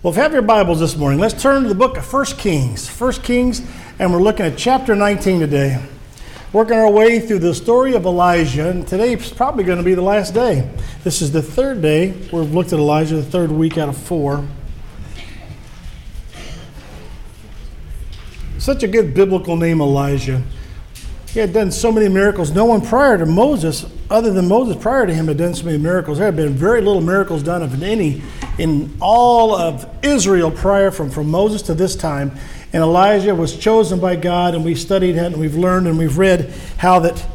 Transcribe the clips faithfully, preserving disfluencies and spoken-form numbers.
Well, if you have your Bibles this morning, let's turn to the book of First Kings. First Kings, and we're looking at chapter nineteen today. Working our way through the story of Elijah, and today is probably going to be the last day. This is the third day. We've looked at Elijah, the third week out of four. Such a good biblical name, Elijah. He had done so many miracles. No one prior to Moses, other than Moses prior to him, had done so many miracles. There had been very little miracles done, if any, in all of Israel prior from, from Moses to this time. And Elijah was chosen by God, and we studied it, and we've learned, and we've read how that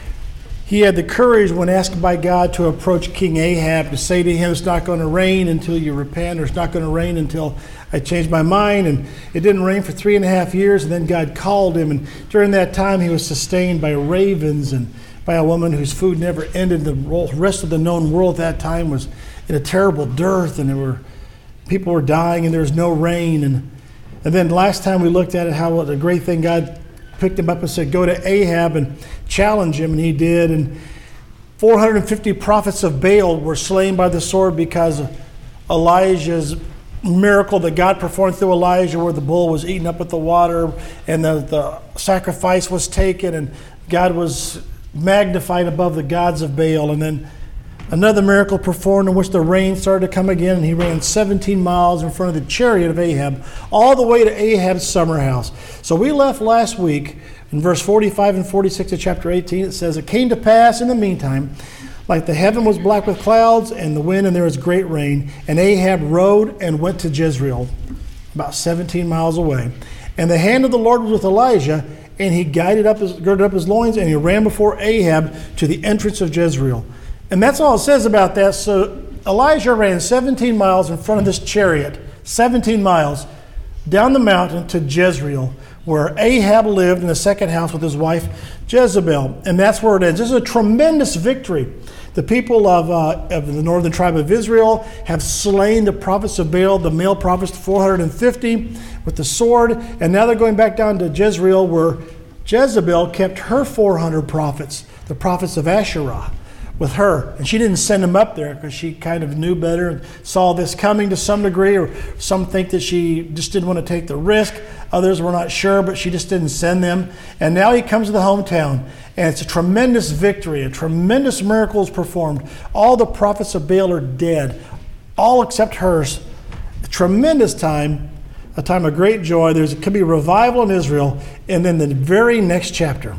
he had the courage when asked by God to approach King Ahab to say to him, it's not going to rain until you repent, or it's not going to rain until I change my mind. And it didn't rain for three and a half years, and then God called him. And during that time, he was sustained by ravens and by a woman whose food never ended. The rest of the known world at that time was in a terrible dearth, and there were people were dying, and there was no rain. And and then last time we looked at it, how what a great thing God picked him up and said, go to Ahab and challenge him, and he did. And four hundred fifty prophets of Baal were slain by the sword because of Elijah's miracle that God performed through Elijah, where the bull was eaten up with the water and the, the sacrifice was taken, and God was magnified above the gods of Baal. And then another miracle performed in which the rain started to come again, and he ran seventeen miles in front of the chariot of Ahab, all the way to Ahab's summer house. So we left last week in verse forty-five and forty-six of chapter eighteen. It says, it came to pass in the meantime, like the heaven was black with clouds and the wind, and there was great rain, and Ahab rode and went to Jezreel, about seventeen miles away. And the hand of the Lord was with Elijah, and he guided up his, girded up his loins, and he ran before Ahab to the entrance of Jezreel. And that's all it says about that. So Elijah ran seventeen miles in front of this chariot, seventeen miles, down the mountain to Jezreel, where Ahab lived in the second house with his wife Jezebel. And that's where it ends. This is a tremendous victory. The people of, uh, of the northern tribe of Israel have slain the prophets of Baal, the male prophets, four hundred fifty, with the sword. And now they're going back down to Jezreel, where Jezebel kept her four hundred prophets, the prophets of Asherah, with her. And she didn't send them up there because she kind of knew better and saw this coming to some degree, or some think that she just didn't want to take the risk. Others were not sure, but she just didn't send them. And now he comes to the hometown, and it's a tremendous victory. A tremendous miracle is performed. All the prophets of Baal are dead, all except hers. A tremendous time, a time of great joy. There's could be revival in Israel. And then the very next chapter,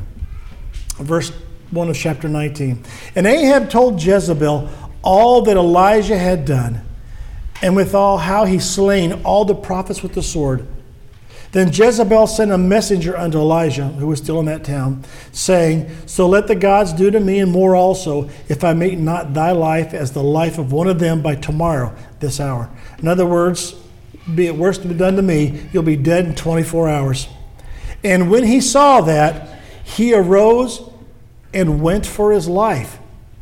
verse one of chapter nineteen. And Ahab told Jezebel all that Elijah had done, and withal how he slain all the prophets with the sword. Then Jezebel sent a messenger unto Elijah, who was still in that town, saying, so let the gods do to me and more also, if I make not thy life as the life of one of them by tomorrow, this hour. In other words, be it worse to be done to me, you'll be dead in twenty-four hours. And when he saw that, he arose and went for his life.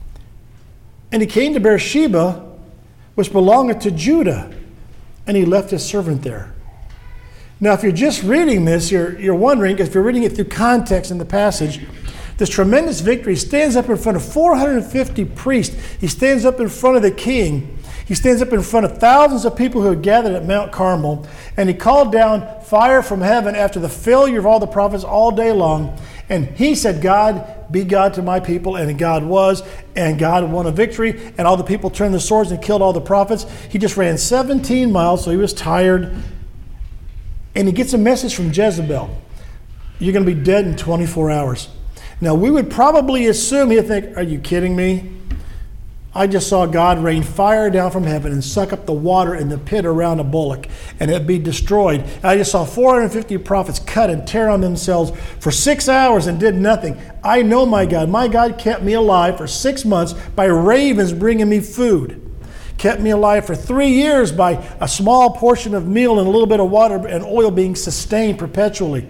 And he came to Beersheba, which belongeth to Judah, and he left his servant there. Now, if you're just reading this, you're, you're wondering, if you're reading it through context in the passage, this tremendous victory stands up in front of four hundred fifty priests. He stands up in front of the king. He stands up in front of thousands of people who had gathered at Mount Carmel, and he called down fire from heaven after the failure of all the prophets all day long. And he said, God, be God to my people. And God was, and God won a victory. And all the people turned their swords and killed all the prophets. He just ran seventeen miles, so he was tired. And he gets a message from Jezebel. You're going to be dead in twenty-four hours. Now, we would probably assume he'd think, are you kidding me? I just saw God rain fire down from heaven and suck up the water in the pit around a bullock, and it'd be destroyed. And I just saw four hundred fifty prophets cut and tear on themselves for six hours and did nothing. I know my God. My God kept me alive for six months by ravens bringing me food. Kept me alive for three years by a small portion of meal and a little bit of water and oil being sustained perpetually.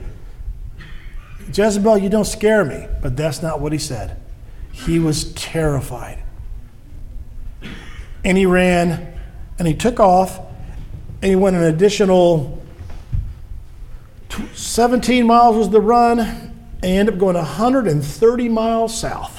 Jezebel, you don't scare me. But that's not what he said. He was terrified. And he ran, and he took off, and he went an additional seventeen miles was the run, and he ended up going one hundred thirty miles south.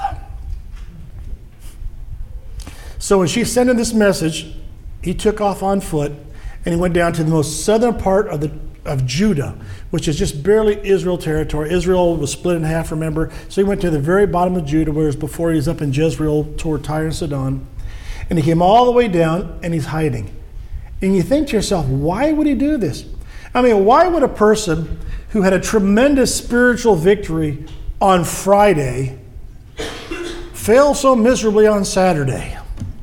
So when she sent him this message, he took off on foot, and he went down to the most southern part of the of Judah, which is just barely Israel territory. Israel was split in half, remember? So he went to the very bottom of Judah, whereas before he was up in Jezreel toward Tyre and Sidon. And he came all the way down, and he's hiding. And you think to yourself, why would he do this? I mean, why would a person who had a tremendous spiritual victory on Friday fail so miserably on Saturday?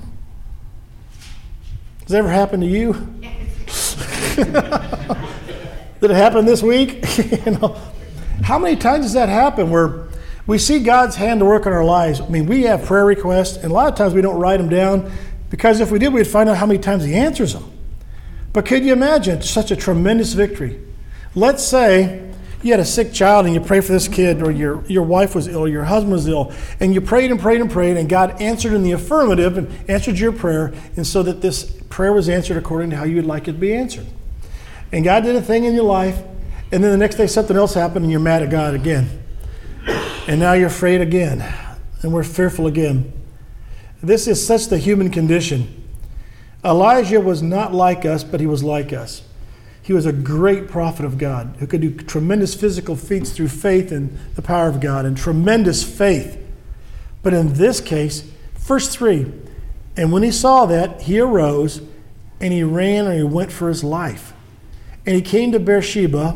Has that ever happened to you? Did it happen this week? You know, how many times does that happen where we see God's hand to work in our lives? I mean, we have prayer requests, and a lot of times we don't write them down because if we did, we'd find out how many times He answers them. But could you imagine such a tremendous victory? Let's say you had a sick child and you pray for this kid, or your, your wife was ill, or your husband was ill, and you prayed and prayed and prayed, and God answered in the affirmative and answered your prayer, and so that this prayer was answered according to how you would like it to be answered. And God did a thing in your life, and then the next day something else happened and you're mad at God again. And now you're afraid again, and we're fearful again. This is such the human condition. Elijah was not like us, but he was like us. He was a great prophet of God who could do tremendous physical feats through faith and the power of God, and tremendous faith. But in this case, verse three, and when he saw that, he arose and he ran and he went for his life. And he came to Beersheba,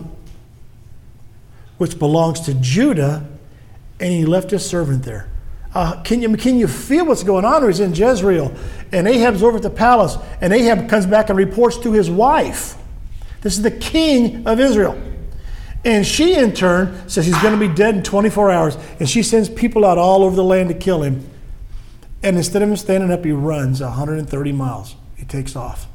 which belongs to Judah, and he left his servant there. Uh, can you can you feel what's going on? He's in Jezreel, and Ahab's over at the palace, and Ahab comes back and reports to his wife. This is the king of Israel. And she, in turn, says he's going to be dead in twenty-four hours, and she sends people out all over the land to kill him. And instead of him standing up, he runs one hundred thirty miles. He takes off.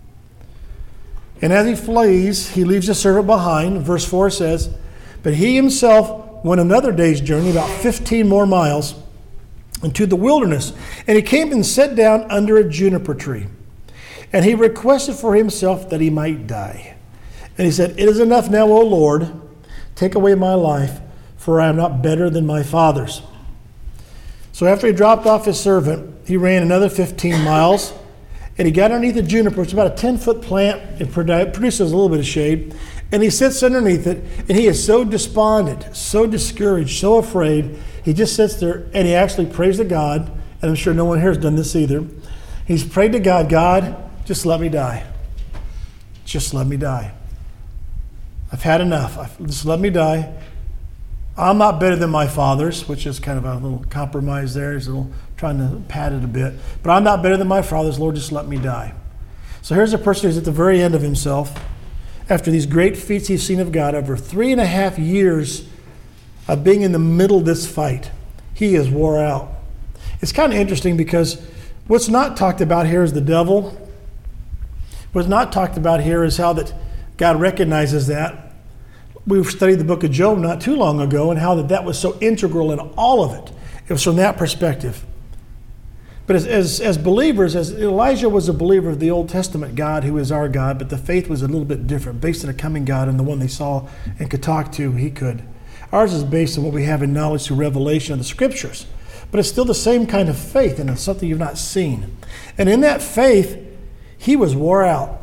And as he flees, he leaves his servant behind. Verse four says, but he himself went another day's journey, about fifteen more miles, into the wilderness. And he came and sat down under a juniper tree. And he requested for himself that he might die. And he said, it is enough now, O Lord, take away my life, for I am not better than my fathers. So after he dropped off his servant, he ran another fifteen miles. And he got underneath the juniper. It's about a ten-foot plant. It produces a little bit of shade. And he sits underneath it, and he is so despondent, so discouraged, so afraid. He just sits there, and he actually prays to God. And I'm sure no one here has done this either. He's prayed to God, God, just let me die. Just let me die. I've had enough. I've, just let me die. I'm not better than my fathers, which is kind of a little compromise there. He's a little trying to pad it a bit. But I'm not better than my fathers. Lord, just let me die. So here's a person who's at the very end of himself. After these great feats he's seen of God, over three and a half years of being in the middle of this fight, he is wore out. It's kind of interesting because what's not talked about here is the devil. What's not talked about here is how that God recognizes that. We've studied the book of Job not too long ago, and how that, that was so integral in all of it. It was from that perspective. But as, as, as believers, as Elijah was a believer of the Old Testament God who is our God, but the faith was a little bit different, based on a coming God, and the one they saw and could talk to, he could. Ours is based on what we have in knowledge through revelation of the Scriptures. But it's still the same kind of faith, and it's something you've not seen. And in that faith, he was wore out.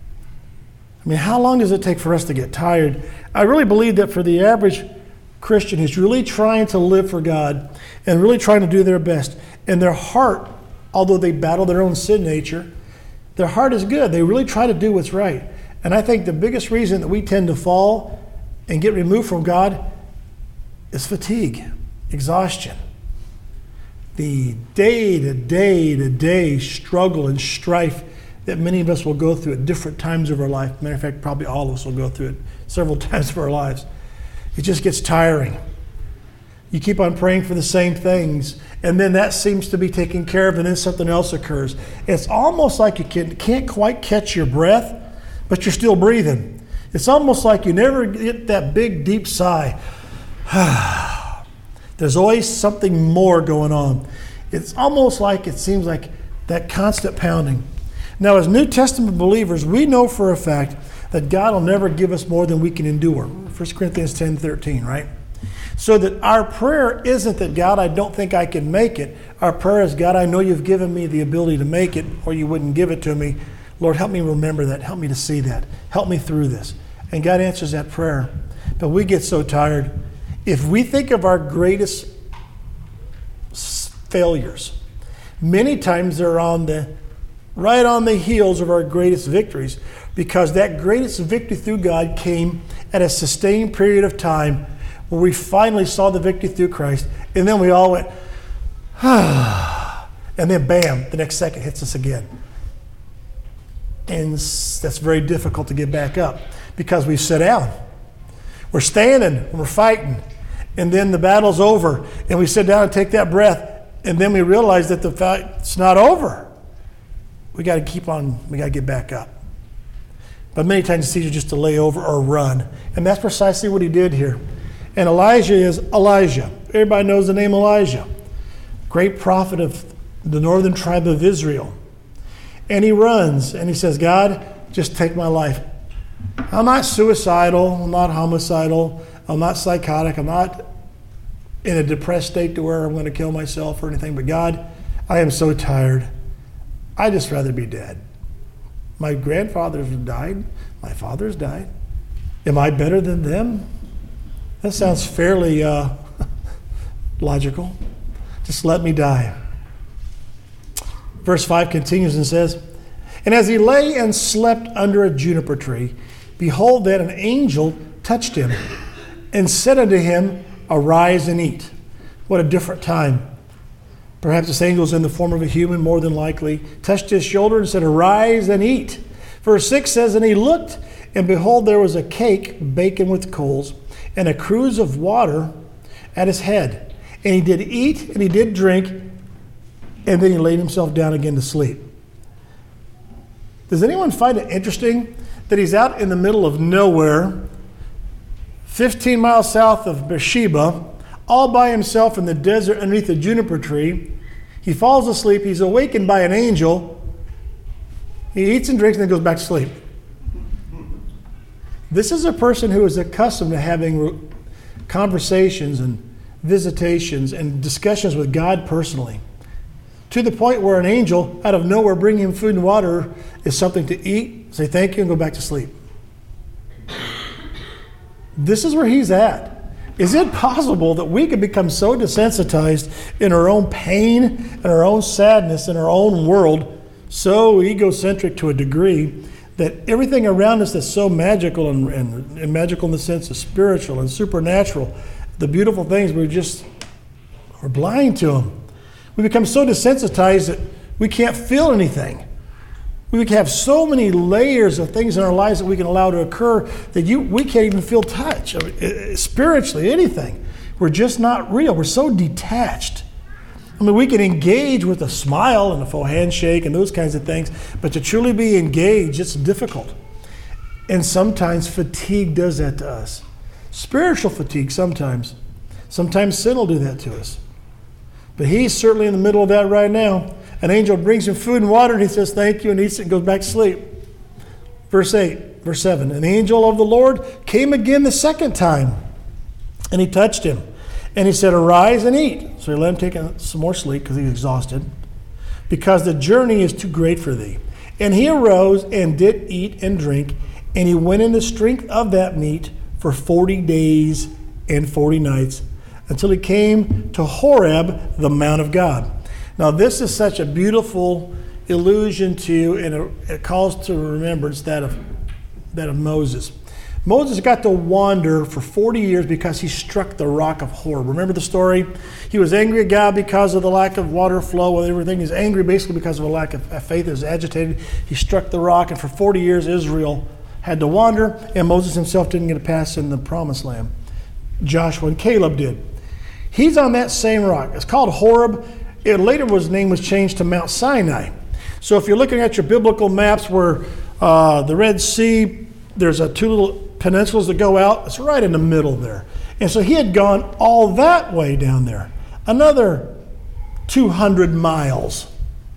I mean, how long does it take for us to get tired? I really believe that for the average Christian who's really trying to live for God and really trying to do their best, and their heart, although they battle their own sin nature, their heart is good. They really try to do what's right. And I think the biggest reason that we tend to fall and get removed from God is fatigue, exhaustion. The day-to-day-to-day struggle and strife that many of us will go through at different times of our life. Matter of fact, probably all of us will go through it several times of our lives. It just gets tiring. You keep on praying for the same things, and then that seems to be taken care of, and then something else occurs. It's almost like you can, can't quite catch your breath, but you're still breathing. It's almost like you never get that big, deep sigh. There's always something more going on. It's almost like it seems like that constant pounding. Now, as New Testament believers, we know for a fact that God will never give us more than we can endure. First Corinthians ten thirteen, right? So that our prayer isn't that, God, I don't think I can make it. Our prayer is, God, I know you've given me the ability to make it, or you wouldn't give it to me. Lord, help me remember that. Help me to see that. Help me through this. And God answers that prayer. But we get so tired. If we think of our greatest failures, many times they're on the right on the heels of our greatest victories, because that greatest victory through God came at a sustained period of time where we finally saw the victory through Christ, and then we all went, ah, and then bam, the next second hits us again. And that's very difficult to get back up because we've sat down. We're standing, and we're fighting, and then the battle's over, and we sit down and take that breath, and then we realize that the fight's not over. We got to keep on, we got to get back up. But many times it's easier just to lay over or run. And that's precisely what he did here. And Elijah is Elijah. Everybody knows the name Elijah. Great prophet of the northern tribe of Israel. And he runs and he says, God, just take my life. I'm not suicidal. I'm not homicidal. I'm not psychotic. I'm not in a depressed state to where I'm going to kill myself or anything. But God, I am so tired. I'd just rather be dead. My grandfathers died. My father's died. Am I better than them? That sounds fairly uh, logical. Just let me die. Verse five continues and says, and as he lay and slept under a juniper tree, behold, then an angel touched him and said unto him, arise and eat. What a different time. Perhaps this angel is in the form of a human, more than likely, touched his shoulder and said, arise and eat. Verse six says, and he looked, and behold, there was a cake baken with coals, and a cruse of water at his head. And he did eat, and he did drink, and then he laid himself down again to sleep. Does anyone find it interesting that he's out in the middle of nowhere, fifteen miles south of Beersheba, all by himself in the desert underneath a juniper tree? He falls asleep. He's awakened by an angel. He eats and drinks and then goes back to sleep. This is a person who is accustomed to having conversations and visitations and discussions with God personally, to the point where an angel out of nowhere bringing him food and water is something to eat, say thank you, and go back to sleep. This is where he's at. Is it possible that we could become so desensitized in our own pain and our own sadness in our own world, so egocentric to a degree, that everything around us that's so magical and, and, and magical in the sense of spiritual and supernatural, the beautiful things, we're just, we're blind to them. We become so desensitized that we can't feel anything. We can have so many layers of things in our lives that we can allow to occur that you we can't even feel touch. I mean, spiritually, anything. We're just not real. We're so detached. I mean, we can engage with a smile and a full handshake and those kinds of things, but to truly be engaged, it's difficult. And sometimes fatigue does that to us. Spiritual fatigue sometimes. Sometimes sin will do that to us. But he's certainly in the middle of that right now. An angel brings him food and water, and he says thank you, and eats it and goes back to sleep. Verse eight, verse seven, an angel of the Lord came again the second time, and he touched him. And he said, arise and eat. So he let him take some more sleep because he's exhausted, because the journey is too great for thee. And he arose and did eat and drink, and he went in the strength of that meat for forty days and forty nights, until he came to Horeb, the Mount of God. Now this is such a beautiful allusion to, and it calls to remembrance that of that of Moses. Moses got to wander for forty years because he struck the rock of Horeb. Remember the story? He was angry at God because of the lack of water flow and everything. He's angry basically because of a lack of faith. He was agitated. He struck the rock, and for forty years Israel had to wander, and Moses himself didn't get a pass in the promised land. Joshua and Caleb did. He's on that same rock. It's called Horeb. It later his name was changed to Mount Sinai. So if you're looking at your biblical maps where uh, the Red Sea, there's a two little peninsulas that go out, it's right in the middle there. And so he had gone all that way down there, another two hundred miles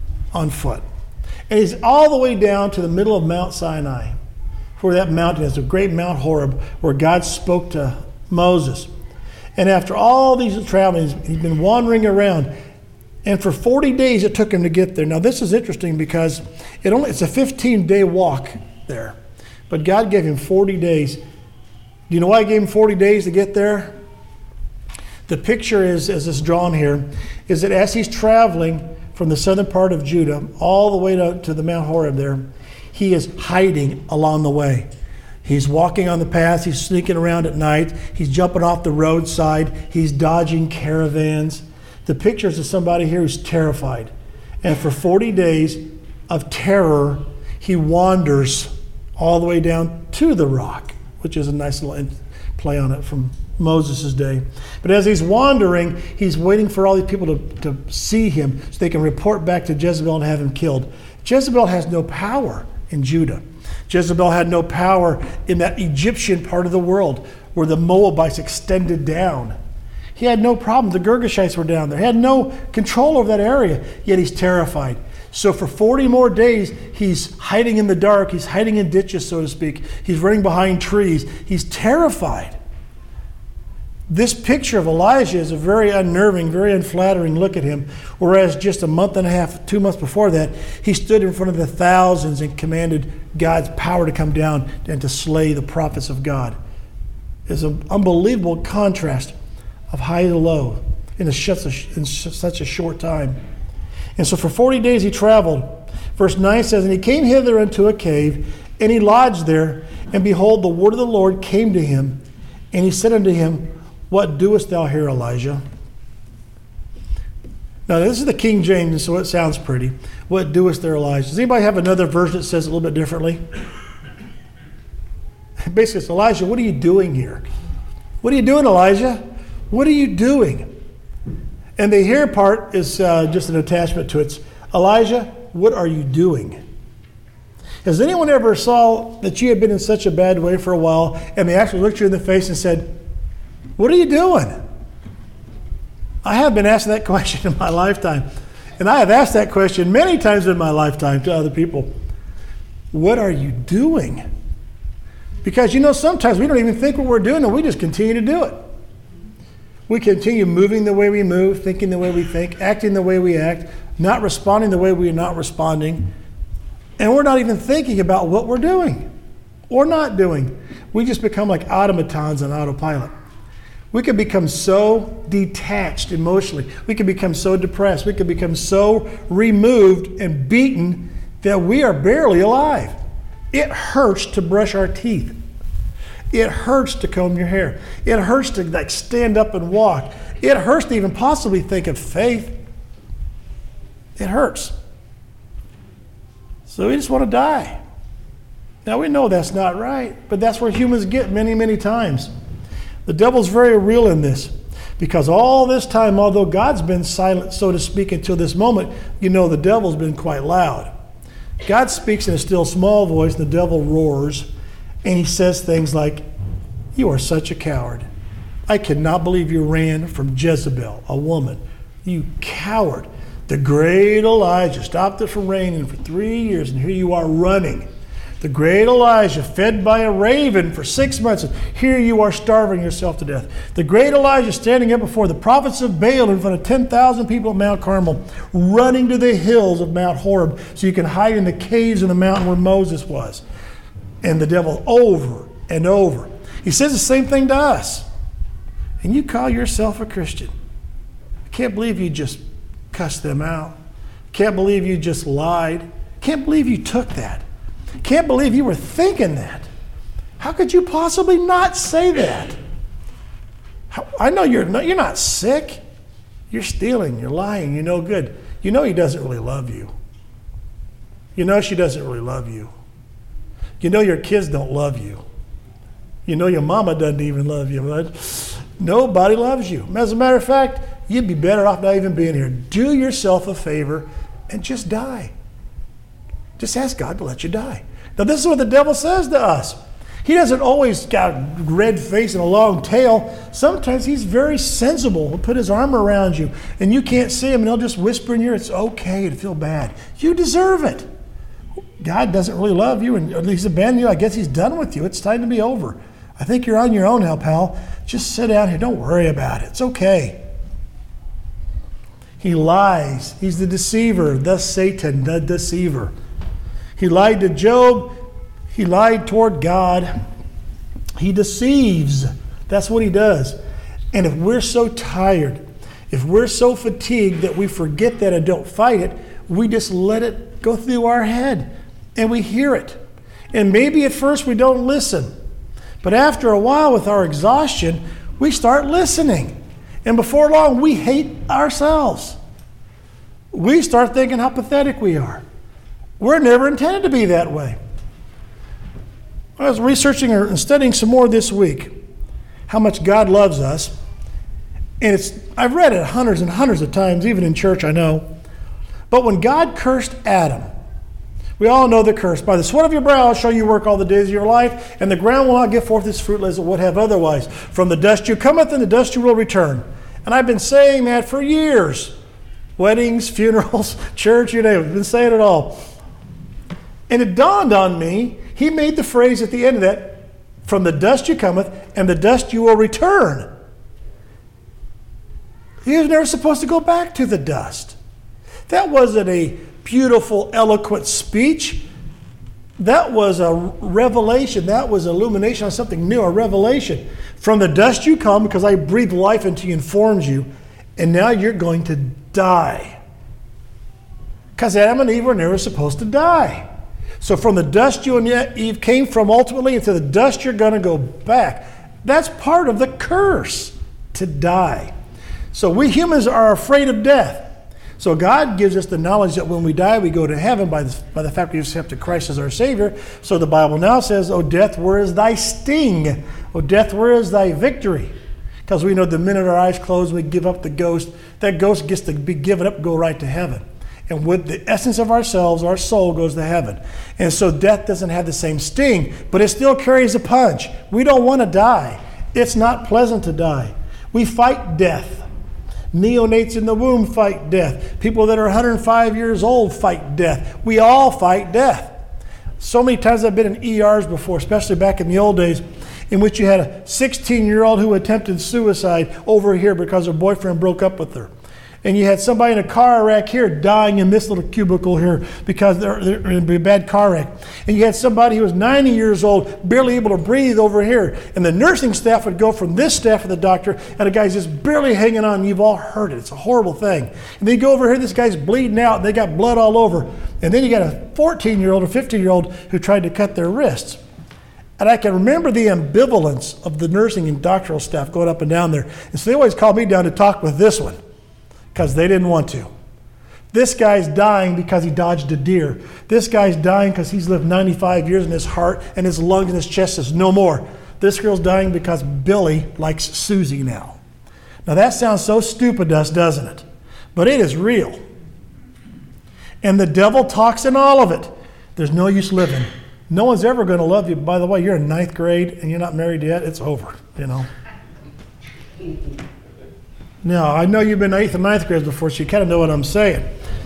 on foot. And he's all the way down to the middle of Mount Sinai, where that mountain is, a great Mount Horeb, where God spoke to Moses. And after all these travelings, he's been wandering around. And for forty days it took him to get there. Now this is interesting because it only it's a fifteen-day walk there. But God gave him forty days. Do you know why he gave him forty days to get there? The picture is, as it's drawn here, is that as he's traveling from the southern part of Judah all the way to, to the Mount Horeb there, he is hiding along the way. He's walking on the paths, he's sneaking around at night, he's jumping off the roadside, he's dodging caravans. The picture is of somebody here who's terrified. And for forty days of terror, he wanders all the way down to the rock, which is a nice little play on it from Moses' day. But as he's wandering, he's waiting for all these people to, to see him so they can report back to Jezebel and have him killed. Jezebel has no power in Judah. Jezebel had no power in that Egyptian part of the world where the Moabites extended down. He had no problem. The Girgashites were down there. He had no control over that area, yet he's terrified. So for forty more days, he's hiding in the dark. He's hiding in ditches, so to speak. He's running behind trees. He's terrified. This picture of Elijah is a very unnerving, very unflattering look at him, whereas just a month and a half, two months before that, he stood in front of the thousands and commanded God's power to come down and to slay the prophets of God. It's an unbelievable contrast of high to low in, a, in such a short time. And so for forty days he traveled. Verse nine says, and he came hither unto a cave, and he lodged there, and behold, the word of the Lord came to him, and he said unto him, what doest thou here, Elijah? Now, this is the King James, so it sounds pretty. What doest thou, Elijah? Does anybody have another version that says it a little bit differently? Basically, it's Elijah, what are you doing here? What are you doing, Elijah? What are you doing? And the here part is uh, just an attachment to it. Elijah, what are you doing? Has anyone ever saw that you had been in such a bad way for a while, and they actually looked you in the face and said, what are you doing? I have been asked that question in my lifetime. And I have asked that question many times in my lifetime to other people. What are you doing? Because, you know, sometimes we don't even think what we're doing, and we just continue to do it. We continue moving the way we move, thinking the way we think, acting the way we act, not responding the way we're not responding. And we're not even thinking about what we're doing or not doing. We just become like automatons on autopilot. We can become so detached emotionally. We can become so depressed. We can become so removed and beaten that we are barely alive. It hurts to brush our teeth. It hurts to comb your hair. It hurts to like stand up and walk. It hurts to even possibly think of faith. It hurts. So we just want to die. Now we know that's not right, but that's where humans get many, many times. The devil's very real in this, because all this time, although God's been silent, so to speak, until this moment, you know the devil's been quite loud. God speaks in a still small voice, and the devil roars, and he says things like, you are such a coward. I cannot believe you ran from Jezebel, a woman. You coward. The great Elijah stopped it from raining for three years, and here you are running. The great Elijah fed by a raven for six months, and here you are starving yourself to death. The great Elijah standing up before the prophets of Baal in front of ten thousand people at Mount Carmel, running to the hills of Mount Horeb so you can hide in the caves of the mountain where Moses was. And the devil over and over. He says the same thing to us. And you call yourself a Christian. I can't believe you just cussed them out. Can't believe you just lied. Can't believe you took that. Can't believe you were thinking that. How could you possibly not say that? How, I know you're not, you're not sick. You're stealing. You're lying. You're no good. You know he doesn't really love you. You know she doesn't really love you. You know your kids don't love you. You know your mama doesn't even love you. But nobody loves you. As a matter of fact, you'd be better off not even being here. Do yourself a favor and just die. Just ask God to let you die. Now this is what the devil says to us. He doesn't always got a red face and a long tail. Sometimes he's very sensible. He'll put his arm around you and you can't see him and he'll just whisper in your ear, it's okay to feel bad. You deserve it. God doesn't really love you and he's abandoned you. I guess he's done with you. It's time to be over. I think you're on your own now, pal. Just sit down here. Don't worry about it. It's okay. He lies. He's the deceiver, thus Satan, the deceiver. He lied to Job. He lied toward God. He deceives. That's what he does. And if we're so tired, if we're so fatigued that we forget that and don't fight it, we just let it go through our head and we hear it. And maybe at first we don't listen. But after a while, with our exhaustion, we start listening. And before long, we hate ourselves. We start thinking how pathetic we are. We're never intended to be that way. I was researching and studying some more this week, how much God loves us. And it's I've read it hundreds and hundreds of times, even in church, I know. But when God cursed Adam, we all know the curse. By the sweat of your brow shall you work all the days of your life, and the ground will not give forth its fruit as it would have otherwise. From the dust you cometh, and the dust you will return. And I've been saying that for years. Weddings, funerals, church, you name it. I've been saying it all. And it dawned on me, he made the phrase at the end of that, from the dust you cometh, and the dust you will return. He was never supposed to go back to the dust. That wasn't a beautiful, eloquent speech. That was a revelation. That was illumination on something new, a revelation. From the dust you come, because I breathed life into you and formed you, and now you're going to die. Because Adam and Eve were never supposed to die. So from the dust you and Eve came from ultimately, into the dust you're going to go back. That's part of the curse, to die. So we humans are afraid of death. So God gives us the knowledge that when we die, we go to heaven by the, by the fact we accepted Christ as our Savior. So the Bible now says, "O death, where is thy sting? O death, where is thy victory?" Because we know the minute our eyes close, we give up the ghost, that ghost gets to be given up and go right to heaven. And with the essence of ourselves, our soul goes to heaven. And so death doesn't have the same sting, but it still carries a punch. We don't want to die. It's not pleasant to die. We fight death. Neonates in the womb fight death. People that are one hundred five years old fight death. We all fight death. So many times I've been in E Rs before, especially back in the old days, in which you had a sixteen-year-old who attempted suicide over here because her boyfriend broke up with her. And you had somebody in a car wreck here dying in this little cubicle here because they're, they're in a bad car wreck. And you had somebody who was ninety years old, barely able to breathe over here. And the nursing staff would go from this staff of the doctor, and the guy's just barely hanging on. You've all heard it. It's a horrible thing. And they go over here, this guy's bleeding out, and they got blood all over. And then you got a fourteen-year-old or fifteen-year-old who tried to cut their wrists. And I can remember the ambivalence of the nursing and doctoral staff going up and down there. And so they always called me down to talk with this one, because they didn't want to. This guy's dying because he dodged a deer. This guy's dying because he's lived ninety-five years and his heart and his lungs and his chest is no more. This girl's dying because Billy likes Susie now. Now that sounds so stupid to us, doesn't it? But it is real. And the devil talks in all of it. There's no use living. No one's ever going to love you. By the way, you're in ninth grade and you're not married yet. It's over, you know. Now, I know you've been eighth and ninth grades before, so you kind of know what I'm saying.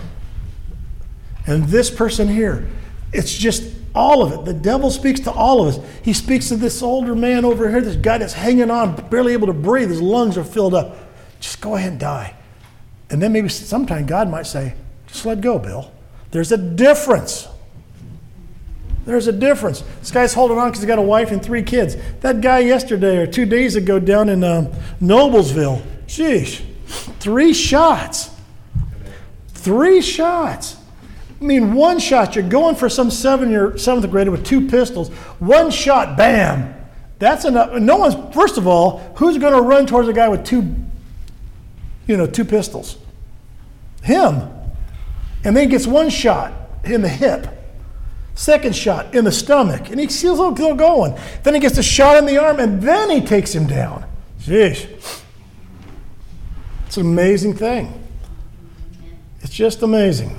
And this person here, it's just all of it. The devil speaks to all of us. He speaks to this older man over here, this guy that's hanging on, barely able to breathe. His lungs are filled up. Just go ahead and die. And then maybe sometime God might say, just let go, Bill. There's a difference. There's a difference. This guy's holding on because he's got a wife and three kids. That guy yesterday or two days ago down in um, Noblesville, Sheesh, three shots. Three shots. I mean, one shot, you're going for some seven-year, seventh grader with two pistols. One shot, bam. That's enough. No one's, first of all, who's going to run towards a guy with two, you know, two pistols? Him. And then he gets one shot in the hip. Second shot in the stomach. And he's still going. Then he gets a shot in the arm, and then he takes him down. Sheesh. It's an amazing thing. It's just amazing.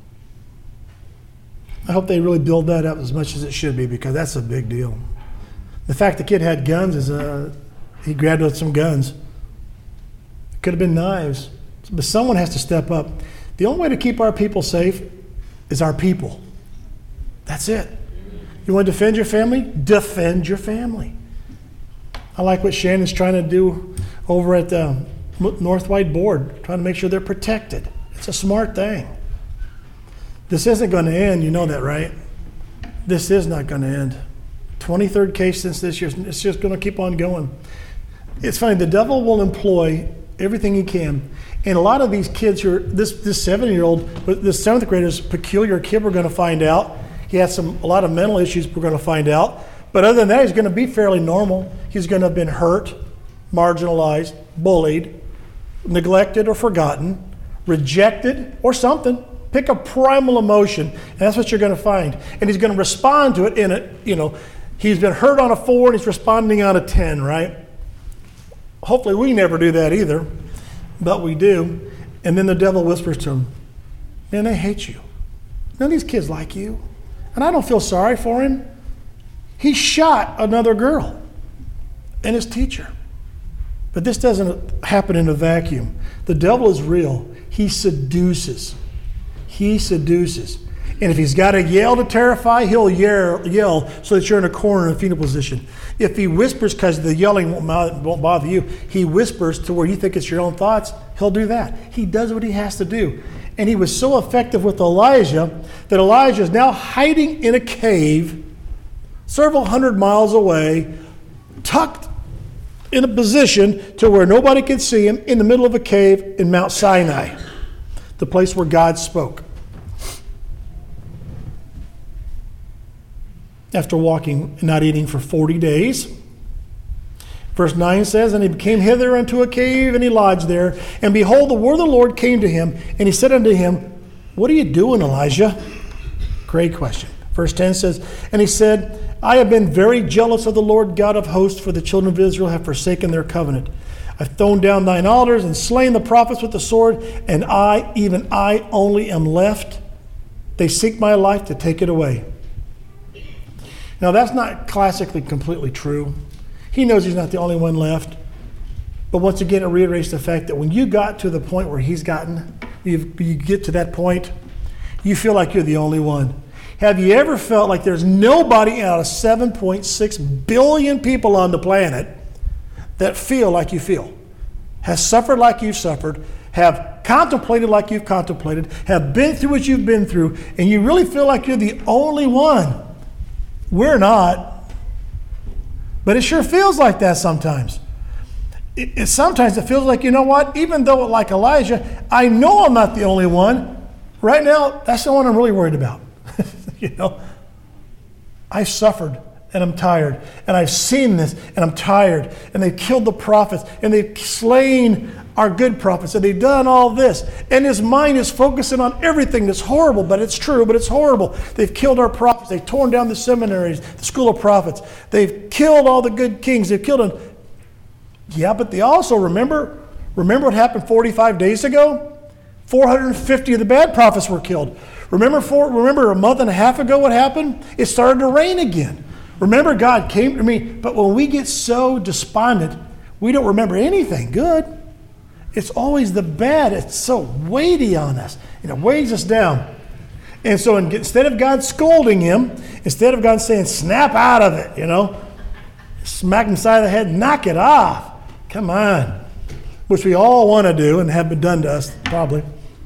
I hope they really build that up as much as it should be, because that's a big deal. The fact the kid had guns is, uh, he grabbed some guns. It could have been knives. But someone has to step up. The only way to keep our people safe is our people. That's it. You want to defend your family? Defend your family. I like what Shannon's trying to do over at the North White board, trying to make sure they're protected. It's a smart thing. This isn't going to end, you know that, right? This is not going to end. twenty-third case since this year, it's just going to keep on going. It's funny, the devil will employ everything he can. And a lot of these kids who are, this this seven-year-old, this seventh grader's peculiar kid, we're going to find out. He has some a lot of mental issues we're going to find out. But other than that, he's going to be fairly normal. He's going to have been hurt, marginalized, bullied, neglected or forgotten, rejected or something. Pick a primal emotion, and that's what you're going to find. And he's going to respond to it in a, you know, he's been hurt on a four and he's responding on a ten, right? Hopefully we never do that either, but we do. And then the devil whispers to him, man, they hate you. None of these kids like you. And I don't feel sorry for him. He shot another girl and his teacher. But this doesn't happen in a vacuum. The devil is real. He seduces. He seduces. And if he's got to yell to terrify, he'll yell, yell so that you're in a corner in a fetal position. If he whispers, because the yelling won't, won't bother you, he whispers to where you think it's your own thoughts, he'll do that. He does what he has to do. And he was so effective with Elijah that Elijah is now hiding in a cave several hundred miles away, tucked in a position to where nobody can see him in the middle of a cave in Mount Sinai, the place where God spoke. After walking and not eating for forty days. Verse nine says, and he came hither unto a cave, and he lodged there. And behold, the word of the Lord came to him, and he said unto him, what are you doing, Elijah? Great question. Verse ten says, and he said, I have been very jealous of the Lord God of hosts, for the children of Israel have forsaken their covenant. I've thrown down thine altars and slain the prophets with the sword, and I, even I only am left. They seek my life to take it away. Now, that's not classically completely true. He knows he's not the only one left. But once again, it reiterates the fact that when you got to the point where he's gotten, you, you get to that point, you feel like you're the only one. Have you ever felt like there's nobody out of seven point six billion people on the planet that feel like you feel, has suffered like you've suffered, have contemplated like you've contemplated, have been through what you've been through, and you really feel like you're the only one? We're not. But it sure feels like that sometimes. It, it, sometimes it feels like, you know what, even though like Elijah, I know I'm not the only one. Right now, that's the one I'm really worried about. You know, I've suffered and I'm tired, and I've seen this and I'm tired, and they've killed the prophets, and they've slain our good prophets, and they've done all this, and his mind is focusing on everything that's horrible, but it's true, but it's horrible. They've killed our prophets, they've torn down the seminaries, the school of prophets, they've killed all the good kings, they've killed them. Yeah, but they also, remember, remember what happened forty-five days ago? four hundred fifty of the bad prophets were killed. Remember, for, remember a month and a half ago what happened? It started to rain again. Remember, God came to me, but when we get so despondent, we don't remember anything good. It's always the bad. It's so weighty on us, and it weighs us down. And so instead of God scolding him, instead of God saying, snap out of it, you know, smack him side of the head, knock it off. Come on. Which we all want to do and have been done to us, probably.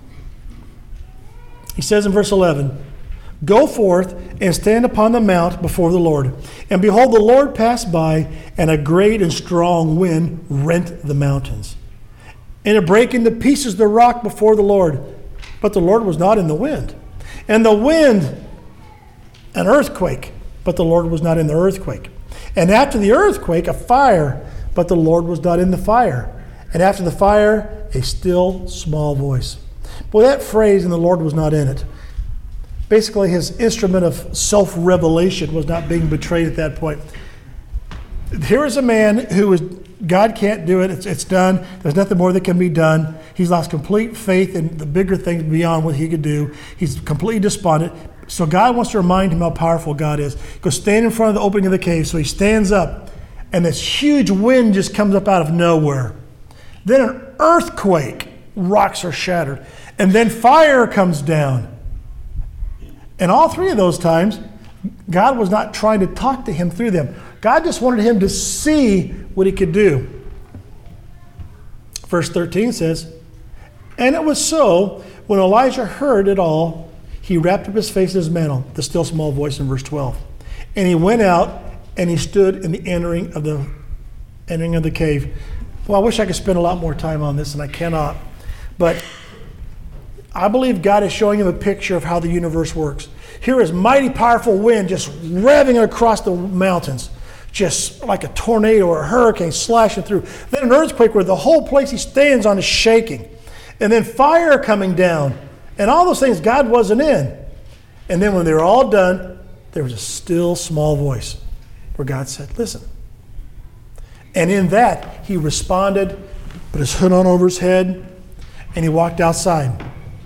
He says in verse eleven, go forth and stand upon the mount before the Lord. And behold, the Lord passed by, and a great and strong wind rent the mountains. And it brake into pieces the rock before the Lord. But the Lord was not in the wind. And the wind, an earthquake, but the Lord was not in the earthquake. And after the earthquake, a fire, but the Lord was not in the fire. And after the fire, a still small voice. Boy, that phrase, and the Lord was not in it. Basically, his instrument of self-revelation was not being betrayed at that point. Here is a man who is, God can't do it. It's, it's done. There's nothing more that can be done. He's lost complete faith in the bigger things beyond what he could do. He's completely despondent. So God wants to remind him how powerful God is. He goes stand in front of the opening of the cave. So he stands up, and this huge wind just comes up out of nowhere. Then an earthquake, rocks are shattered. And then fire comes down. And all three of those times, God was not trying to talk to him through them. God just wanted him to see what he could do. Verse thirteen says, and it was so, when Elijah heard it all, he wrapped up his face in his mantle, the still small voice in verse twelve. And he went out, and he stood in the entering of the entering of the cave. Well, I wish I could spend a lot more time on this, and I cannot. But I believe God is showing him a picture of how the universe works. Here is mighty, powerful wind just revving across the mountains, just like a tornado or a hurricane slashing through. Then an earthquake where the whole place he stands on is shaking. And then fire coming down. And all those things God wasn't in. And then when they were all done, there was a still small voice where God said, listen. And in that, he responded, put his hood on over his head, and he walked outside.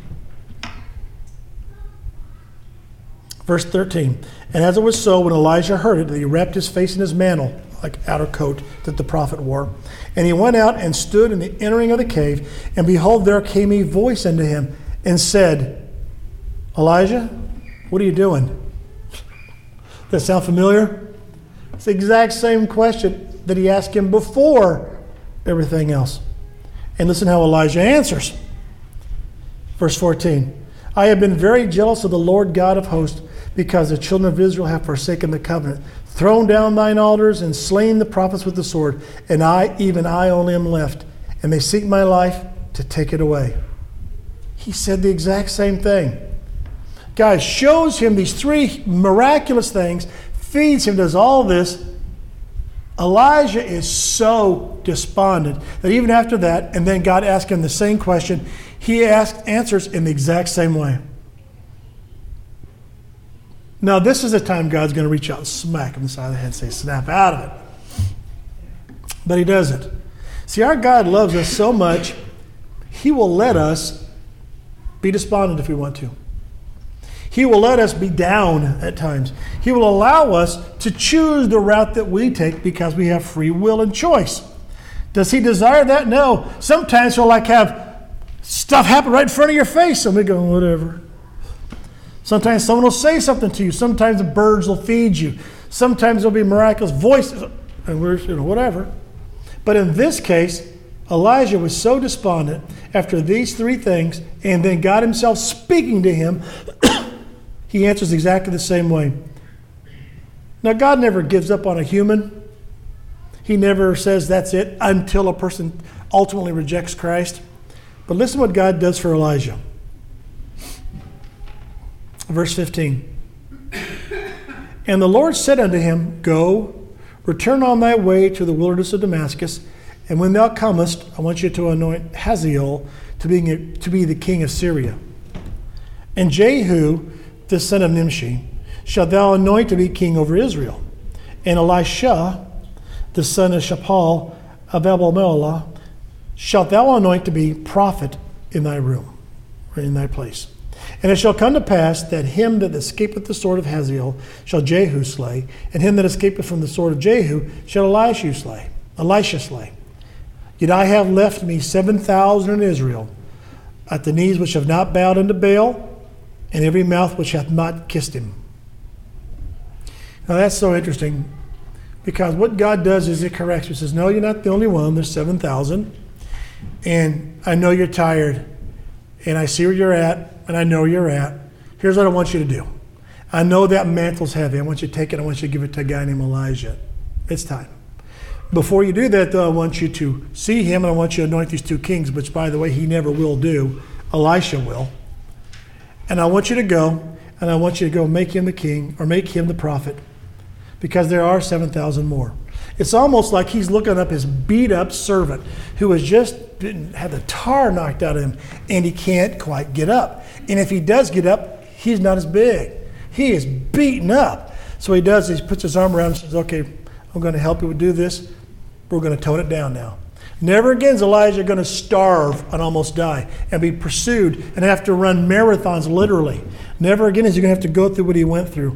Verse thirteen, and as it was so, when Elijah heard it, he wrapped his face in his mantle, like outer coat that the prophet wore. And he went out and stood in the entering of the cave, and behold, there came a voice unto him, and said, Elijah, what are you doing? Does that sound familiar? It's the exact same question that he asked him before everything else. And listen how Elijah answers. Verse fourteen, I have been very jealous of the Lord God of hosts, because the children of Israel have forsaken the covenant, thrown down thine altars, and slain the prophets with the sword. And I, even I only am left, and they seek my life to take it away. He said the exact same thing. God shows him these three miraculous things, feeds him, does all this. Elijah is so despondent that even after that, and then God asked him the same question, he asked, answers in the exact same way. Now, this is the time God's going to reach out and smack him in the side of the head and say, snap out of it. But he doesn't. See, our God loves us so much, he will let us be despondent if we want to. He will let us be down at times. He will allow us to choose the route that we take because we have free will and choice. Does he desire that? No. Sometimes he'll like have stuff happen right in front of your face and we go, whatever. Sometimes someone will say something to you. Sometimes the birds will feed you. Sometimes there'll be miraculous voices and we're, you know, whatever. But in this case, Elijah was so despondent after these three things, and then God himself speaking to him, he answers exactly the same way. Now, God never gives up on a human. He never says that's it until a person ultimately rejects Christ. But listen what God does for Elijah. Verse fifteen. And the Lord said unto him, Go, return on thy way to the wilderness of Damascus, and when thou comest, I want you to anoint Hazael to be, to be the king of Syria. And Jehu, the son of Nimshi, shalt thou anoint to be king over Israel. And Elisha, the son of Shapal of Abel-Meholah, shalt thou anoint to be prophet in thy room, or in thy place. And it shall come to pass that him that escapeth the sword of Hazael shall Jehu slay, and him that escapeth from the sword of Jehu shall Elisha slay. Elisha slay. Yet I have left me seven thousand in Israel, at the knees which have not bowed unto Baal, and every mouth which hath not kissed him. Now that's so interesting, because what God does is it corrects. He says, no, you're not the only one. There's seven thousand. And I know you're tired. And I see where you're at. And I know you're at. Here's what I want you to do. I know that mantle's heavy. I want you to take it. I want you to give it to a guy named Elijah. It's time. Before you do that, though, I want you to see him, and I want you to anoint these two kings, which, by the way, he never will do. Elisha will. And I want you to go, and I want you to go make him the king, or make him the prophet, because there are seven thousand more. It's almost like he's looking up his beat-up servant who has just been, had the tar knocked out of him, and he can't quite get up. And if he does get up, he's not as big. He is beaten up. So he does, he puts his arm around him and says, okay, I'm going to help you do this. We're going to tone it down now. Never again is Elijah going to starve and almost die and be pursued and have to run marathons literally. Never again is he going to have to go through what he went through.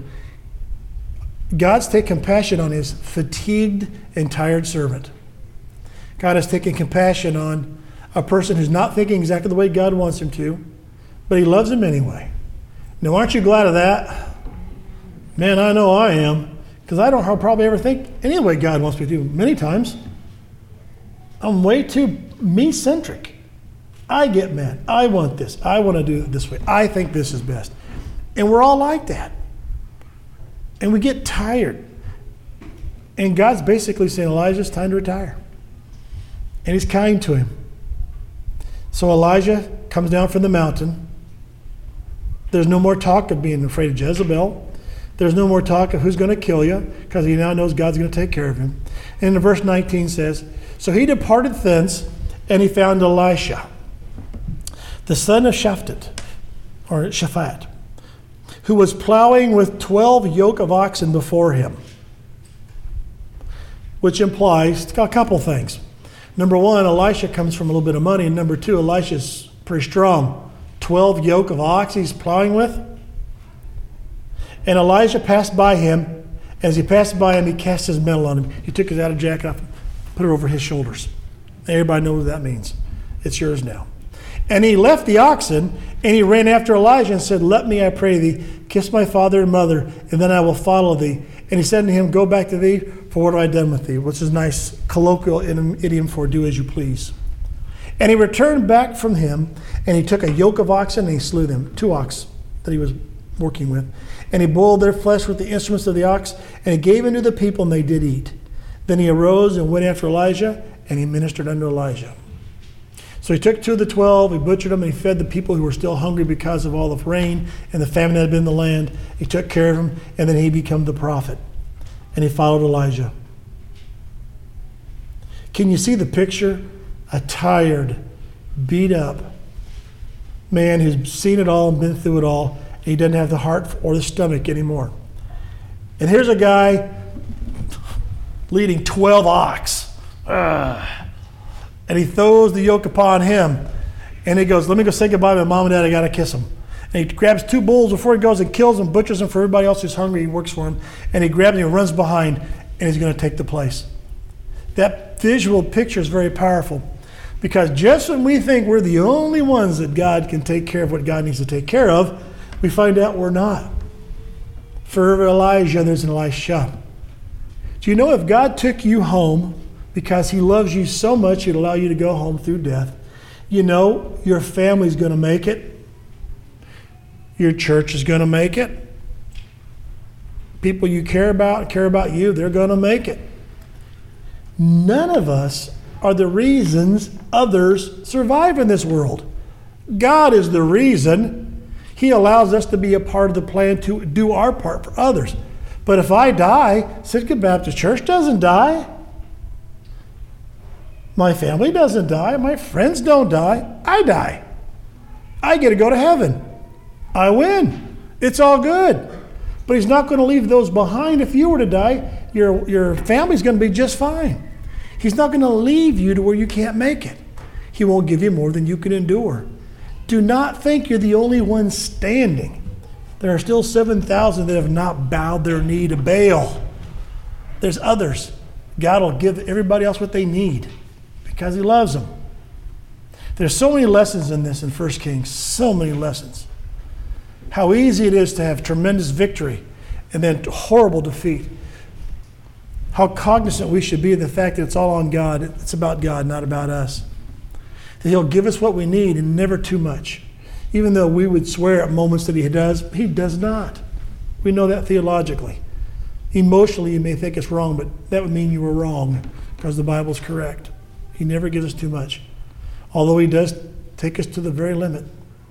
God's taken compassion on his fatigued and tired servant. God has taken compassion on a person who's not thinking exactly the way God wants him to, but he loves him anyway. Now, aren't you glad of that? Man, I know I am, because I don't probably ever think any way God wants me to, many times. I'm way too me-centric. I get mad. I want this. I want to do it this way. I think this is best. And we're all like that. And we get tired. And God's basically saying, Elijah, it's time to retire. And he's kind to him. So Elijah comes down from the mountain. There's no more talk of being afraid of Jezebel. There's no more talk of who's going to kill you, because he now knows God's going to take care of him. And in verse nineteen says, so he departed thence, and he found Elisha, the son of Shaphat, or Shaphat, who was plowing with twelve yoke of oxen before him. Which implies a couple things. Number one, Elisha comes from a little bit of money. And number two, Elisha's pretty strong. twelve yoke of oxen he's plowing with. And Elijah passed by him. As he passed by him, he cast his mantle on him. He took his outer jacket off and put it over his shoulders. Everybody knows what that means. It's yours now. And he left the oxen, and he ran after Elijah and said, let me, I pray thee, kiss my father and mother, and then I will follow thee. And he said to him, go back to thee, for what have I done with thee? Which is nice colloquial idiom for do as you please. And he returned back from him, and he took a yoke of oxen, and he slew them, two ox that he was working with. And he boiled their flesh with the instruments of the ox, and he gave unto the people, and they did eat. Then he arose and went after Elijah, and he ministered unto Elijah. So he took two of the twelve, he butchered them, and he fed the people who were still hungry because of all the rain and the famine that had been in the land. He took care of them, and then he became the prophet. And he followed Elijah. Can you see the picture? A tired, beat up man who's seen it all and been through it all. And he doesn't have the heart or the stomach anymore. And here's a guy leading twelve ox. Ugh. And he throws the yoke upon him. And he goes, let me go say goodbye to my mom and dad. I got to kiss them. And he grabs two bulls before he goes and kills them, butchers them for everybody else who's hungry. He works for him. And he grabs them and runs behind, and he's going to take the place. That visual picture is very powerful, because just when we think we're the only ones that God can take care of what God needs to take care of, we find out we're not. For Elijah, there's an Elisha. Do you know if God took you home because he loves you so much, he'd allow you to go home through death, you know your family's going to make it. Your church is going to make it. People you care about, care about you, they're going to make it. None of us are the reasons others survive in this world. God is the reason. He allows us to be a part of the plan to do our part for others. But if I die, Sitka Baptist Church doesn't die. My family doesn't die. My friends don't die. I die. I get to go to heaven. I win. It's all good. But he's not going to leave those behind. If you were to die, your, your family's going to be just fine. He's not going to leave you to where you can't make it. He won't give you more than you can endure. Do not think you're the only one standing. There are still seven thousand that have not bowed their knee to Baal. There's others. God will give everybody else what they need because he loves them. There's so many lessons in this in First Kings, so many lessons. How easy it is to have tremendous victory and then horrible defeat. How cognizant we should be of the fact that it's all on God. It's about God, not about us. That he'll give us what we need and never too much. Even though we would swear at moments that he does, he does not. We know that theologically. Emotionally, you may think it's wrong, but that would mean you were wrong because the Bible's correct. He never gives us too much. Although he does take us to the very limit.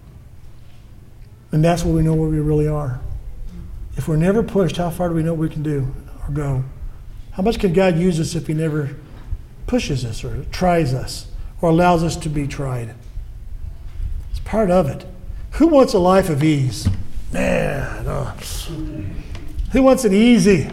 And that's where we know where we really are. If we're never pushed, how far do we know we can do or go? How much can God use us if he never pushes us or tries us or allows us to be tried? It's part of it. Who wants a life of ease? Man, oh. Who wants it easy?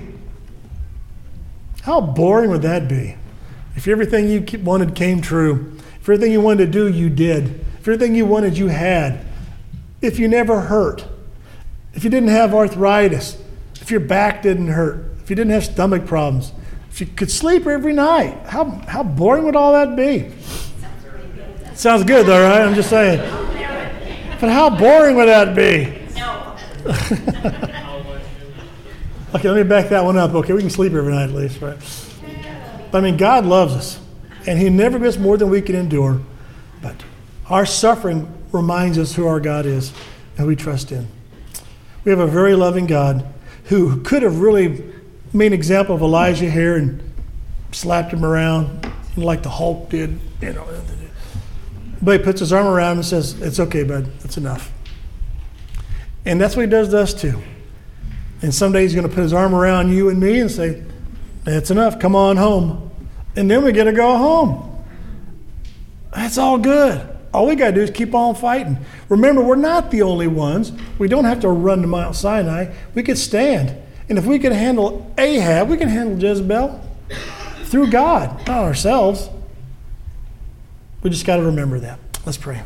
How boring would that be? If everything you wanted came true, if everything you wanted to do, you did, if everything you wanted, you had, if you never hurt, if you didn't have arthritis, if your back didn't hurt, if you didn't have stomach problems, if you could sleep every night, how how boring would all that be? Sounds good though, right? I'm just saying. But how boring would that be? No. Okay, let me back that one up. Okay, we can sleep every night at least, right? But I mean, God loves us. And he never gives more than we can endure. But our suffering reminds us who our God is and who we trust in. We have a very loving God who could have really made an example of Elijah here and slapped him around like the Hulk did. You know. But he puts his arm around him and says, it's okay, bud. That's enough. And that's what he does to us too. And someday he's going to put his arm around you and me and say, that's enough. Come on home. And then we get to go home. That's all good. All we got to do is keep on fighting. Remember, we're not the only ones. We don't have to run to Mount Sinai. We could stand. And if we can handle Ahab, we can handle Jezebel through God, not ourselves. We just got to remember that. Let's pray.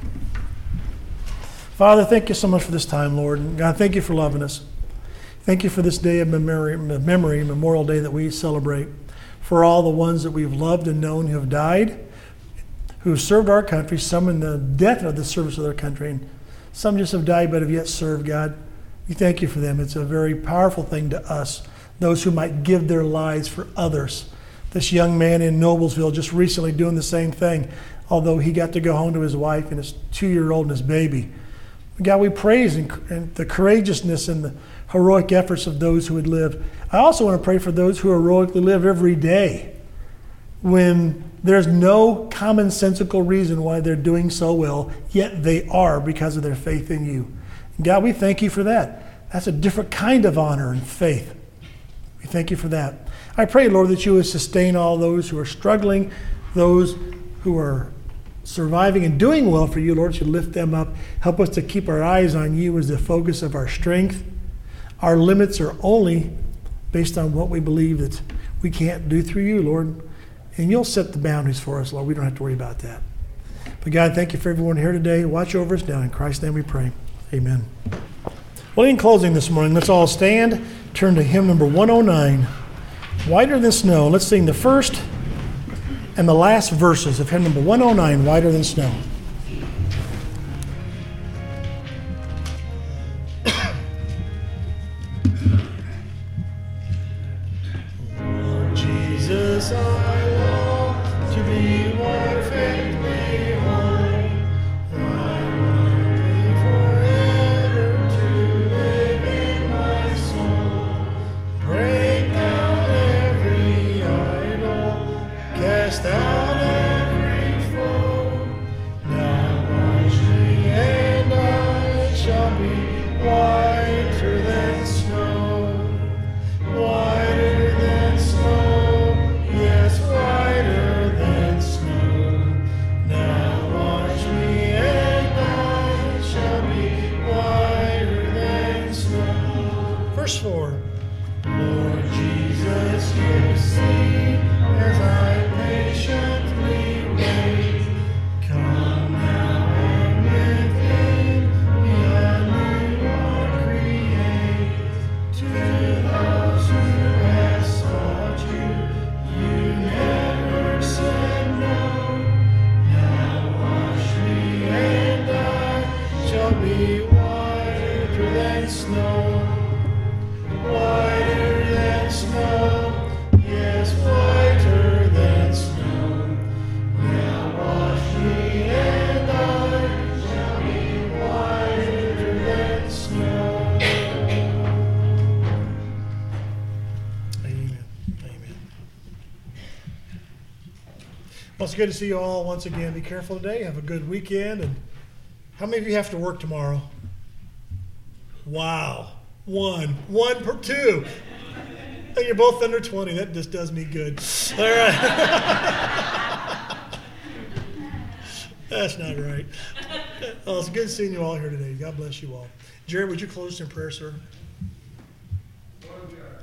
Father, thank you so much for this time, Lord. And God, thank you for loving us. Thank you for this day of memory, memory, Memorial Day that we celebrate. For all the ones that we've loved and known who have died, who have served our country, some in the death of the service of their country, and some just have died but have yet served, God. We thank you for them. It's a very powerful thing to us, those who might give their lives for others. This young man in Noblesville just recently doing the same thing, although he got to go home to his wife and his two-year-old and his baby. God, we praise and, and the courageousness and the heroic efforts of those who would live. I also want to pray for those who heroically live every day when there's no commonsensical reason why they're doing so well, yet they are because of their faith in you. God, we thank you for that. That's a different kind of honor and faith. We thank you for that. I pray, Lord, that you would sustain all those who are struggling, those who are surviving and doing well for you, Lord. You lift them up. Help us to keep our eyes on you as the focus of our strength. Our limits are only based on what we believe that we can't do through you, Lord. And you'll set the boundaries for us, Lord. We don't have to worry about that. But God, thank you for everyone here today. Watch over us now. In Christ's name we pray. Amen. Well, in closing this morning, let's all stand. Turn to hymn number one oh nine, Whiter Than Snow. Let's sing the first and the last verses of hymn number one oh nine, Whiter Than Snow. Lord Jesus, I long to be perfectly holy. I want thee forever to live in my soul. Break down every idol, cast out every foe. Now wash me and I shall be whiter than snow. Whiter than snow, yes, whiter than snow. Now wash me and I shall be whiter than snow. Verse four. Lord Jesus, you see, as I patiently wait, come now and within me anew or create. To those who have sought you, you never said no. Now wash me and I shall be whiter than snow. Whiter than snow, yes, whiter than snow. Now wash me and I shall be whiter than snow. Amen. Amen. Well, it's good to see you all once again. Be careful today. Have a good weekend. And how many of you have to work tomorrow? Wow. One. One per two. And you're both under twenty. That just does me good. All right. That's not right. Well, it's good seeing you all here today. God bless you all. Jerry, would you close in prayer, sir? Lord, we are